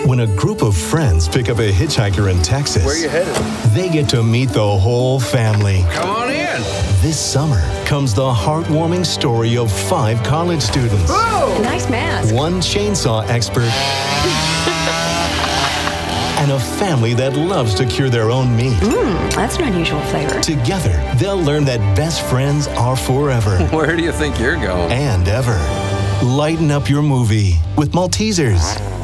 When a group of friends pick up a hitchhiker in Texas, Where you headed? they get to meet the whole family. Come on in. This summer comes the heartwarming story of 5 college students, Nice mask. 1 chainsaw expert, and a family that loves to cure their own meat. That's an unusual flavor. Together, they'll learn that best friends are forever Where do you think you're going? and ever. Lighten up your movie with Maltesers.